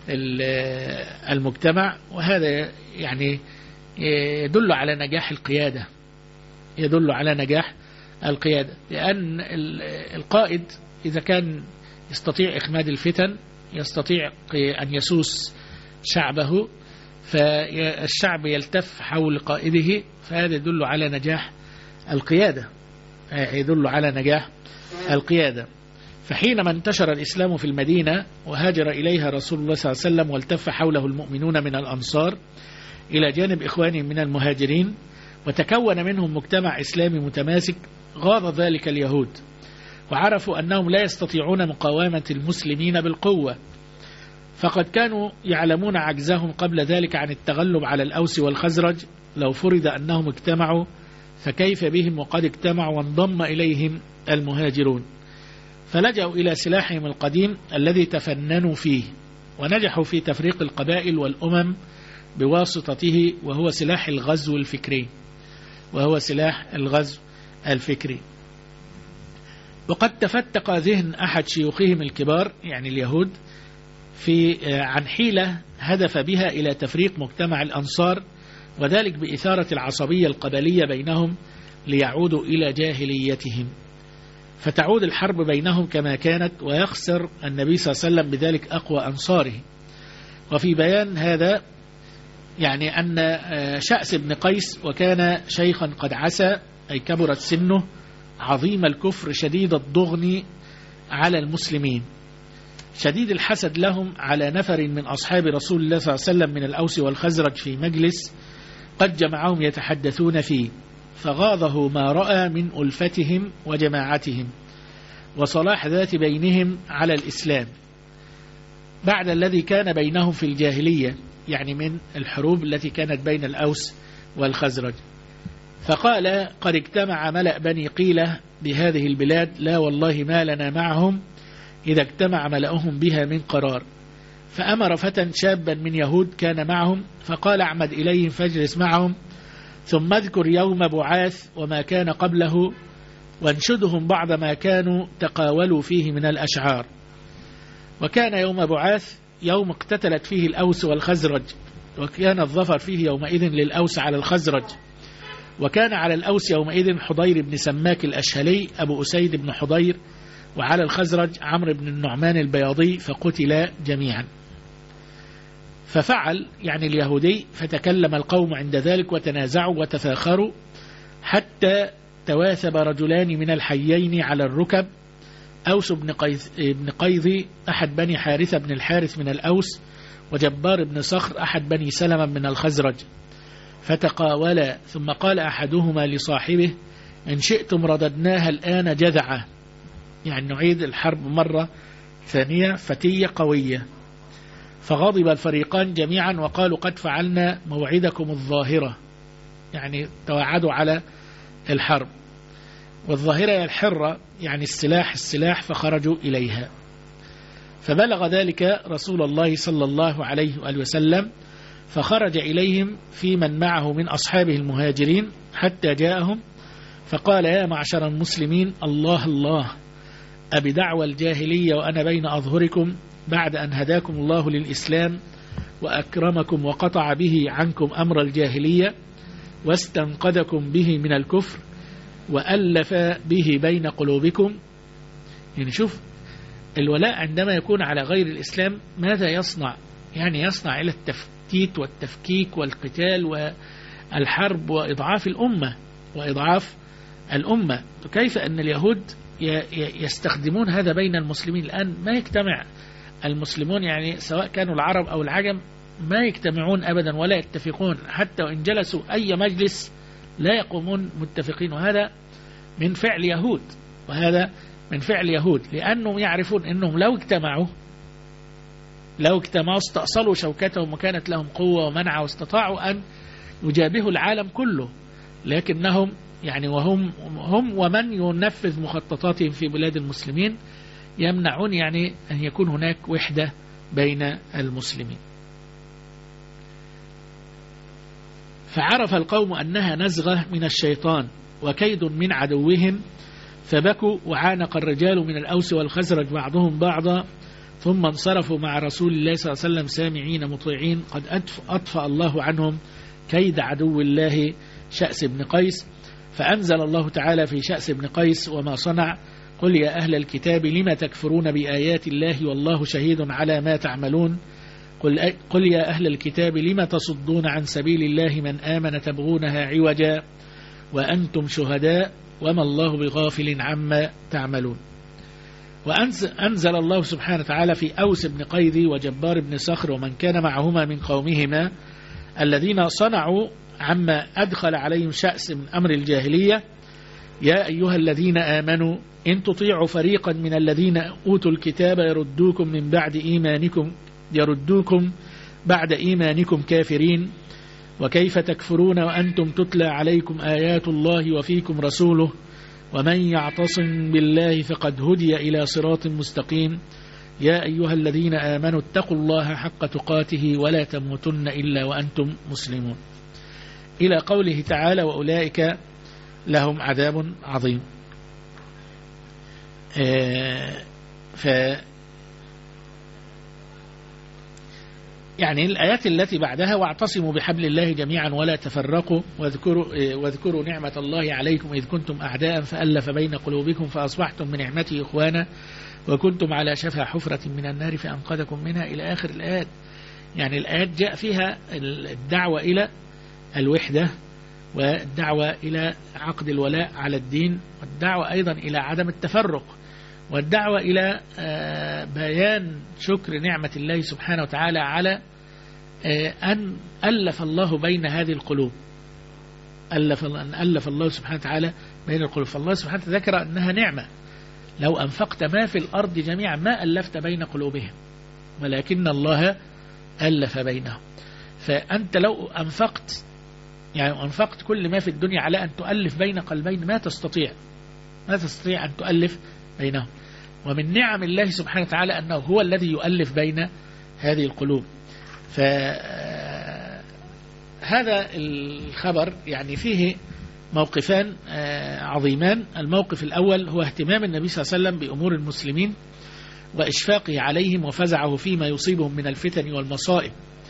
المجتمع. وهذا يعني يدل على نجاح القيادة، يدل على نجاح القيادة، لأن القائد إذا كان يستطيع إخماد الفتن يستطيع أن يسوس شعبه، فالشعب يلتف حول قائده، فهذا يدل على نجاح القيادة، يدل على نجاح القيادة. فحينما انتشر الإسلام في المدينة وهاجر إليها رسول الله صلى الله عليه وسلم والتف حوله المؤمنون من الأنصار إلى جانب إخوانهم من المهاجرين، وتكون منهم مجتمع إسلامي متماسك، غاض ذلك اليهود وعرفوا أنهم لا يستطيعون مقاومة المسلمين بالقوة، فقد كانوا يعلمون عجزهم قبل ذلك عن التغلب على الأوس والخزرج. لو فرض أنهم اجتمعوا فكيف بهم وقد اجتمعوا وانضم إليهم المهاجرون، فلجأوا إلى سلاحهم القديم الذي تفننوا فيه، ونجحوا في تفريق القبائل والأمم بواسطته، وهو سلاح الغزو الفكري، وهو سلاح الغزو الفكري. وقد تفتق ذهن أحد شيوخهم الكبار يعني اليهود في عن حيلة هدف بها إلى تفريق مجتمع الأنصار، وذلك بإثارة العصبية القبلية بينهم ليعودوا إلى جاهليتهم، فتعود الحرب بينهم كما كانت، ويخسر النبي صلى الله عليه وسلم بذلك أقوى أنصاره. وفي بيان هذا يعني أن شأس بن قيس، وكان شيخا قد عسى أي كبرت سنه، عظيم الكفر شديد الضغن على المسلمين، شديد الحسد لهم على نفر من أصحاب رسول الله صلى الله عليه وسلم من الأوس والخزرج في مجلس قد جمعهم يتحدثون فيه، فغاضه ما رأى من ألفتهم وجماعتهم وصلاح ذات بينهم على الإسلام بعد الذي كان بينهم في الجاهلية، يعني من الحروب التي كانت بين الأوس والخزرج. فقال: قد اجتمع ملأ بني قيلة بهذه البلاد، لا والله ما لنا معهم إذا اجتمع ملأهم بها من قرار. فأمر فتى شابا من يهود كان معهم، فقال: اعمد إليهم فاجلس معهم، ثم اذكر يوم بعاث وما كان قبله، وانشدهم بعض ما كانوا تقاولوا فيه من الأشعار. وكان يوم بعاث يوم اقتتلت فيه الأوس والخزرج، وكان الظفر فيه يومئذ للأوس على الخزرج، وكان على الأوس يومئذ حضير بن سماك الأشهلي أبو أسيد بن حضير، وعلى الخزرج عمرو بن النعمان البياضي، فقتلا جميعا. ففعل يعني اليهودي، فتكلم القوم عند ذلك وتنازعوا وتفاخروا، حتى تواثب رجلان من الحيين على الركب، أوس بن بن قيظي أحد بني حارثة بن الحارث من الأوس، وجبار بن صخر أحد بني سلمة من الخزرج، فتقاولا. ثم قال أحدهما لصاحبه: إن شئتم رددناها الآن جذعة، يعني نعيد الحرب مرة ثانية فتية قوية. فغضب الفريقان جميعا وقالوا: قد فعلنا موعدكم الظاهرة، يعني توعدوا على الحرب، والظاهرة الحرة يعني السلاح السلاح فخرجوا إليها. فبلغ ذلك رسول الله صلى الله عليه وآله وسلم، فخرج إليهم في من معه من أصحابه المهاجرين حتى جاءهم، فقال: يا معشر المسلمين، الله الله، أبدعوى الجاهلية وأنا بين أظهركم بعد أن هداكم الله للإسلام وأكرمكم وقطع به عنكم أمر الجاهلية واستنقذكم به من الكفر وألف به بين قلوبكم. يعني شوف الولاء عندما يكون على غير الإسلام ماذا يصنع، يعني يصنع إلى التفتيت والتفكيك والقتال والحرب وإضعاف الأمة وإضعاف الأمة. وكيف أن اليهود يستخدمون هذا بين المسلمين الآن، ما يجتمع المسلمون يعني سواء كانوا العرب أو العجم ما يجتمعون أبدا ولا يتفقون، حتى وإن جلسوا أي مجلس لا يقومون متفقين. وهذا من فعل يهود، وهذا من فعل يهود، لأنهم يعرفون أنهم لو اجتمعوا لو اجتمعوا استأصلوا شوكتهم وكانت لهم قوة ومنع واستطاعوا أن يجابهوا العالم كله، لكنهم يعني وهم هم ومن ينفذ مخططاتهم في بلاد المسلمين يمنعون يعني أن يكون هناك وحدة بين المسلمين. فعرف القوم أنها نزغة من الشيطان وكيد من عدوهم، فبكوا وعانق الرجال من الأوس والخزرج بعضهم بعضا، ثم انصرفوا مع رسول الله صلى الله عليه وسلم سامعين مطيعين قد أطفأ الله عنهم كيد عدو الله شأس بن قيس. فأنزل الله تعالى في شأس بن قيس وما صنع: قل يا أهل الكتاب لم تكفرون بآيات الله والله شهيد على ما تعملون. قل, قل يا أهل الكتاب لم تصدون عن سبيل الله من آمن تبغونها عوجا وأنتم شهداء وما الله بغافل عما تعملون. وأنزل الله سبحانه وتعالى في أوس بن قيذي وجبار بن صخر ومن كان معهما من قومهما الذين صنعوا عما أدخل عليهم شأس من أمر الجاهلية: يا أيها الذين آمنوا إن تطيعوا فريقا من الذين أوتوا الكتاب يردوكم من بعد إيمانكم يردوكم بعد إيمانكم كافرين وكيف تكفرون وأنتم تتلى عليكم آيات الله وفيكم رسوله ومن يعتصم بالله فقد هدي إلى صراط مستقيم. يا أيها الذين آمنوا اتقوا الله حق تقاته ولا تموتن إلا وأنتم مسلمون، إلى قوله تعالى: وأولئك لهم عذاب عظيم. ف يعني الآيات التي بعدها: واعتصموا بحبل الله جميعا ولا تفرقوا واذكروا, واذكروا نعمة الله عليكم إذ كنتم أعداء فألف بين قلوبكم فأصبحتم من نعمته إخوانا وكنتم على شفا حفرة من النار فأنقذكم منها، إلى آخر الآيات. يعني الآيات جاء فيها الدعوة إلى الوحدة والدعوة إلى عقد الولاء على الدين والدعوة أيضا إلى عدم التفرق والدعوة إلى بيان شكر نعمة الله سبحانه وتعالى على أن ألف الله بين هذه القلوب، ألف, أن ألف الله سبحانه وتعالى بين القلوب. فالله سبحانه وتعالى ذكر أنها نعمة: لو أنفقت ما في الأرض جميعا ما ألفت بين قلوبهم ولكن الله ألف بينهم. فأنت لو أنفقت يعني أنفقت كل ما في الدنيا على أن تؤلف بين قلبين ما تستطيع ما تستطيع أن تؤلف بينهم. ومن نعم الله سبحانه وتعالى أنه هو الذي يؤلف بين هذه القلوب. فهذا الخبر يعني فيه موقفان عظيمان. الموقف الأول هو اهتمام النبي صلى الله عليه وسلم بأمور المسلمين وإشفاقه عليهم وفزعه فيما يصيبهم من الفتن والمصائب،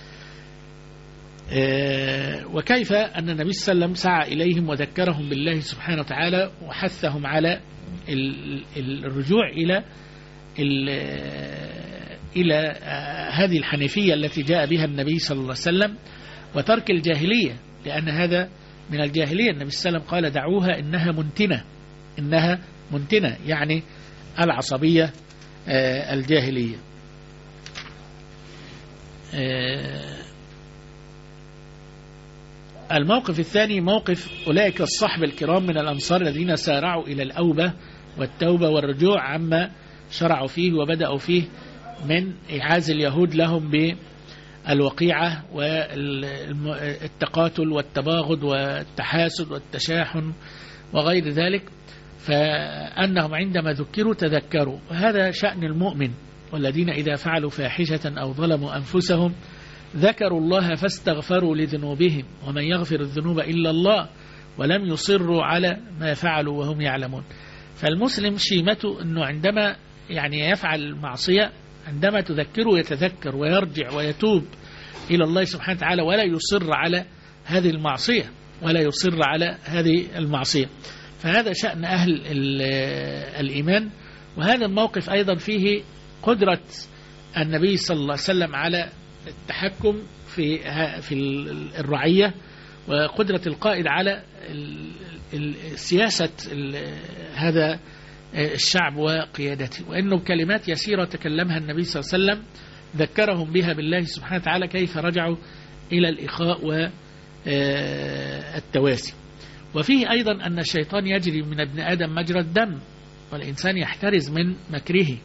وكيف أن النبي صلى الله عليه وسلم سعى إليهم وذكرهم بالله سبحانه وتعالى وحثهم على الرجوع إلى إلى هذه الحنيفية التي جاء بها النبي صلى الله عليه وسلم وترك الجاهلية، لأن هذا من الجاهلية. النبي صلى الله عليه وسلم قال: دعوها إنها منتنة إنها منتنة يعني العصبية الجاهلية. الموقف الثاني موقف أولئك الصحب الكرام من الأنصار الذين سارعوا إلى الأوبة والتوبة والرجوع عما شرعوا فيه وبدأوا فيه من إعاز اليهود لهم بالوقيعة والتقاتل والتباغض والتحاسد والتشاحن وغير ذلك، فأنهم عندما ذكروا تذكروا. وهذا شأن المؤمن: والذين إذا فعلوا فاحشة أو ظلموا أنفسهم ذكروا الله فاستغفروا لذنوبهم ومن يغفر الذنوب إلا الله ولم يصروا على ما فعلوا وهم يعلمون. فالمسلم شيمته أنه عندما يعني يفعل معصية عندما تذكره يتذكر ويرجع ويتوب إلى الله سبحانه وتعالى ولا يصر على هذه المعصية ولا يصر على هذه المعصية. فهذا شأن أهل الإيمان. وهذا الموقف أيضا فيه قدرة النبي صلى الله عليه وسلم على التحكم في في الرعية وقدرة القائد على سياسة هذا الشعب وقيادته، وإنه بكلمات يسيرة تكلمها النبي صلى الله عليه وسلم ذكرهم بها بالله سبحانه وتعالى كيف رجعوا إلى الإخاء والتواسي. وفيه أيضا أن الشيطان يجري من ابن آدم مجرى الدم والإنسان يحترز من مكره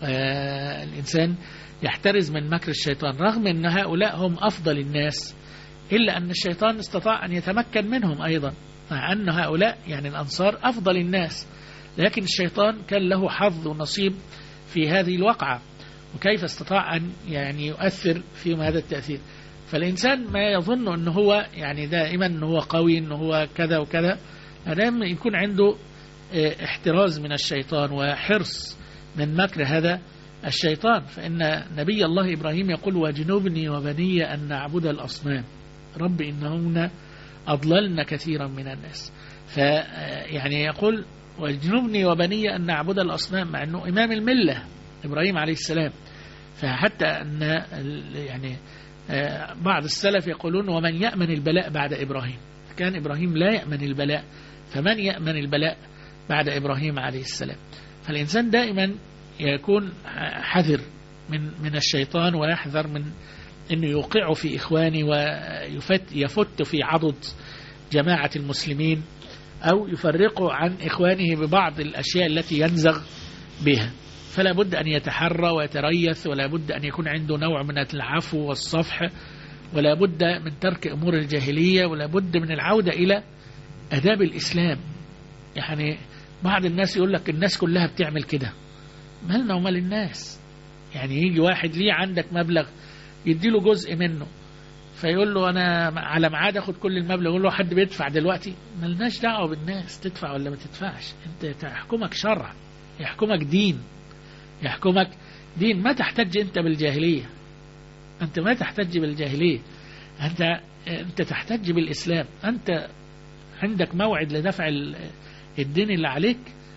آه الإنسان يحترز من مكر الشيطان، رغم أن هؤلاء هم أفضل الناس، إلا أن الشيطان استطاع أن يتمكن منهم أيضا، مع أن هؤلاء يعني الأنصار أفضل الناس، لكن الشيطان كان له حظ ونصيب في هذه الوقعة، وكيف استطاع أن يعني يؤثر فيهم هذا التأثير. فالإنسان ما يظن أنه هو يعني دائما أنه هو قوي، أنه هو كذا وكذا، دائما يكون عنده احتراز من الشيطان وحرص من مكر هذا الشيطان. فإن نبي الله إبراهيم يقول: وجنوبني وبني أن نعبد الأصنام رب إنهن أضللن كثيرا من الناس. فيعني يقول: وجنوبني وبني أن نعبد الأصنام، مع أنه إمام الملة إبراهيم عليه السلام. فحتى أن يعني بعض السلف يقولون: ومن يأمن البلاء بعد إبراهيم؟ كان إبراهيم لا يأمن البلاء، فمن يأمن البلاء بعد إبراهيم عليه السلام؟ فالإنسان دائما يكون حذر من من الشيطان، ويحذر من أنه يوقعه في إخوانه ويفت في عضد جماعة المسلمين، أو يفرقه عن إخوانه ببعض الأشياء التي ينزغ بها. فلا بد أن يتحرى ويتريث، ولا بد أن يكون عنده نوع من العفو والصفح، ولا بد من ترك أمور الجاهلية، ولا بد من العودة إلى أداب الإسلام. يعني بعض الناس يقول لك الناس كلها بتعمل كده، مالنا ومال الناس؟ يعني يجي واحد ليه عندك مبلغ يديله جزء منه، فيقول له أنا على ميعاد أخد كل المبلغ، يقول له حد بيدفع دلوقتي؟ مالناش دعوة بالناس تدفع ولا ما تدفعش، أنت يحكمك شرع، يحكمك دين، يحكمك دين. ما تحتج أنت بالجاهلية، أنت ما تحتج بالجاهلية، أنت أنت تحتج بالإسلام. أنت عندك موعد لدفع الدين اللي عليك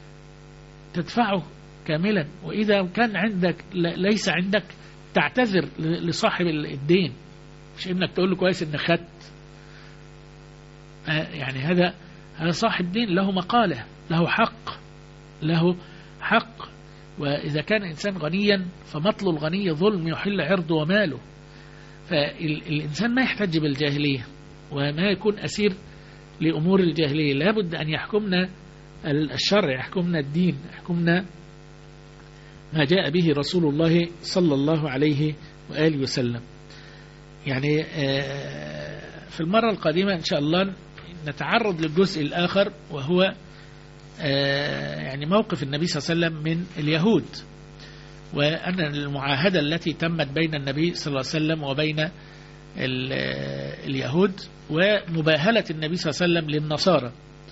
تدفعه كاملا، وإذا كان عندك ليس عندك تعتذر لصاحب الدين، مش إنك تقول له كويس إنك خدت. يعني هذا هذا صاحب دين، له مقالة، له حق، له حق. وإذا كان إنسان غنيا فمطل الغني ظلم يحل عرضه وماله. فالإنسان ما يحتج بالجاهلية وما يكون أسير لأمور الجاهلية، لابد أن يحكمنا الشرع، يحكمنا الدين، يحكمنا ما جاء به رسول الله صلى الله عليه وآله وسلم. يعني في المرة القادمة إن شاء الله نتعرض للجزء الآخر، وهو يعني موقف النبي صلى الله عليه وسلم من اليهود، وأن المعاهدة التي تمت بين النبي صلى الله عليه وسلم وبين اليهود، ومباهلة النبي صلى الله عليه وسلم للنصارى.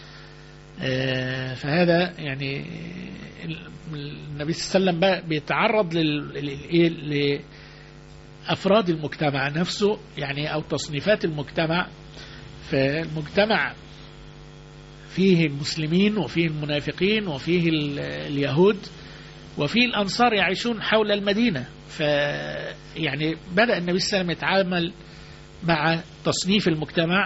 فهذا يعني النبي صلى الله عليه وسلم بيتعرض لأفراد المجتمع نفسه، يعني أو تصنيفات المجتمع. فالمجتمع فيه المسلمين، وفيه المنافقين، وفيه اليهود، وفيه الأنصار يعيشون حول المدينة. فيعني بدأ النبي صلى الله عليه وسلم يتعامل مع تصنيف المجتمع،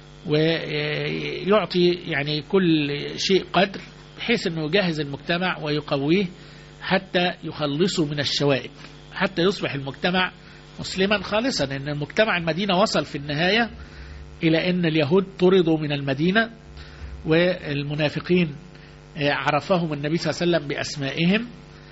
ويعطي يعني كل شيء قدر، بحيث أنه يجهز المجتمع ويقويه حتى يخلصه من الشوائب، حتى يصبح المجتمع مسلما خالصا. أن المجتمع المدينة وصل في النهاية إلى أن اليهود طردوا من المدينة، والمنافقين عرفهم النبي صلى الله عليه وسلم بأسمائهم،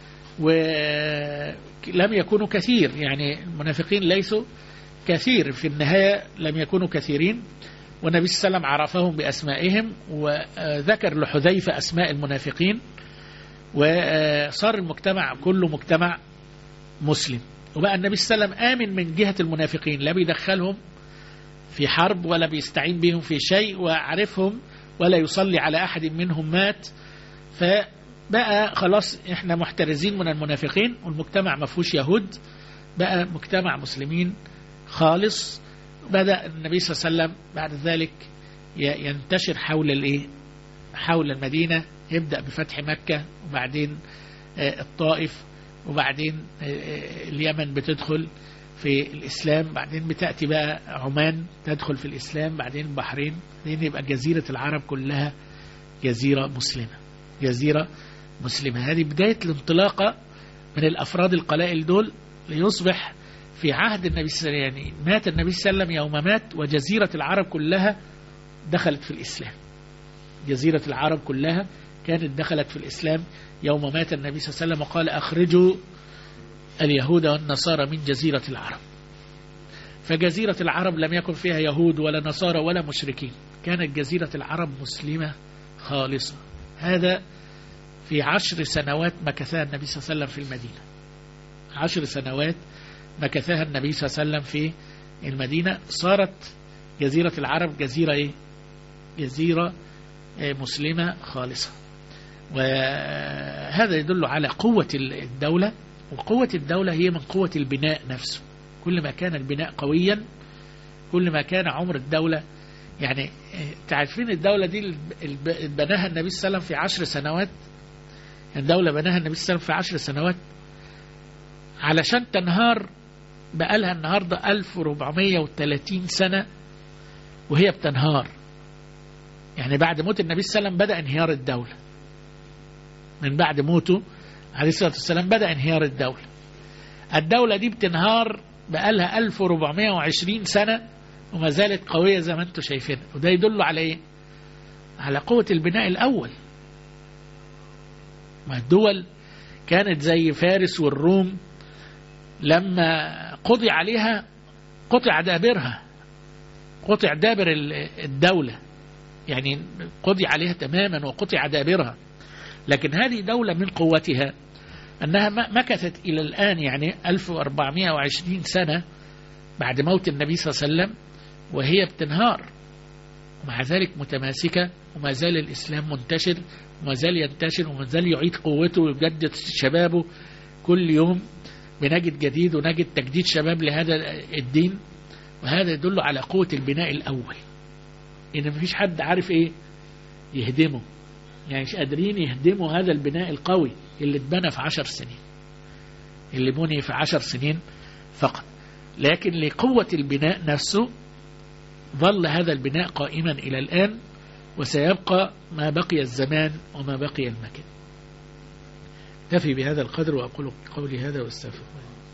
ولم يكونوا كثير، يعني المنافقين ليسوا كثير في النهاية، لم يكونوا كثيرين، والنبي صلى الله عليه وسلم عرفهم بأسمائهم، وذكر لحذيفة أسماء المنافقين، وصار المجتمع كله مجتمع مسلم. وبقى النبي صلى الله عليه وسلم آمن من جهة المنافقين، لا بيدخلهم في حرب ولا بيستعين بهم في شيء، وعرفهم ولا يصلي على أحد منهم مات. فبقى خلاص احنا محترزين من المنافقين، والمجتمع ما فيهوش يهود، بقى مجتمع مسلمين خالص. بدأ النبي صلى الله عليه وسلم بعد ذلك ينتشر حول الايه حول المدينة، يبدأ بفتح مكة، وبعدين الطائف، وبعدين اليمن بتدخل في الإسلام، بعدين بتأتي بقى عمان تدخل في الإسلام، بعدين البحرين، بعدين يبقى جزيرة العرب كلها جزيرة مسلمة، جزيرة مسلمة. هذه بداية الانطلاقة من الأفراد القلائل دول، ليصبح في عهد النبي صلى الله عليه وسلم، يعني مات النبي صلى الله عليه وسلم يوم مات وجزيرة العرب كلها دخلت في الإسلام. جزيرة العرب كلها كانت دخلت في الإسلام يوم مات النبي صلى الله عليه وسلم وقال أخرجوا اليهود والنصارى من جزيرة العرب. فجزيرة العرب لم يكن فيها يهود ولا نصارى ولا مشركين، كانت جزيرة العرب مسلمة خالصة. هذا في عشر سنوات مكثها النبي صلى الله عليه وسلم في المدينة. عشر سنوات مكثها النبي صلى الله عليه وسلم في المدينة، صارت جزيرة العرب جزيرة إيه؟ جزيرة مسلمة خالصة. وهذا يدل على قوة الدولة، وقوة الدولة هي من قوة البناء نفسه. كل ما كان البناء قويا كل ما كان عمر الدولة، يعني تعرفين الدولة دي بناها النبي صلى الله عليه وسلم في عشر سنوات. الدولة بناها النبي صلى الله عليه وسلم في عشر سنوات علشان تنهار بقالها النهاردة ألف وأربعمائة وثلاثين سنة وهي بتنهار. يعني بعد موت النبي صلى الله عليه وسلم بدأ انهيار الدولة، من بعد موته عليه الصلاة والسلام بدأ انهيار الدولة. الدولة دي بتنهار بقالها ألف وأربعمائة وعشرين سنة وما زالت قوية زي ما انتم شايفين. وده يدل على ايه؟ على قوة البناء الأول. ما الدول كانت زي فارس والروم لما قضي عليها قطع دابرها، قطع دابر الدولة، يعني قضي عليها تماما وقطع دابرها. لكن هذه دولة من قوتها أنها مكثت إلى الآن، يعني ألف وأربعمائة وعشرين سنة بعد موت النبي صلى الله عليه وسلم وهي بتنهار، ومع ذلك متماسكة، وما زال الإسلام منتشر وما زال ينتشر وما زال يعيد قوته ويجدد شبابه. كل يوم بنجد جديد ونجد تجديد شباب لهذا الدين. وهذا يدل على قوة البناء الأول، إن مفيش حد عارف إيه يهدمه، يعني مش قادرين يهدموا هذا البناء القوي اللي اتبنى في عشر سنين، اللي بني في عشر سنين فقط. لكن لقوة البناء نفسه ظل هذا البناء قائما إلى الآن، وسيبقى ما بقي الزمان وما بقي المكان. اكتفي بهذا القدر وأقول قولي هذا واستغفر الله.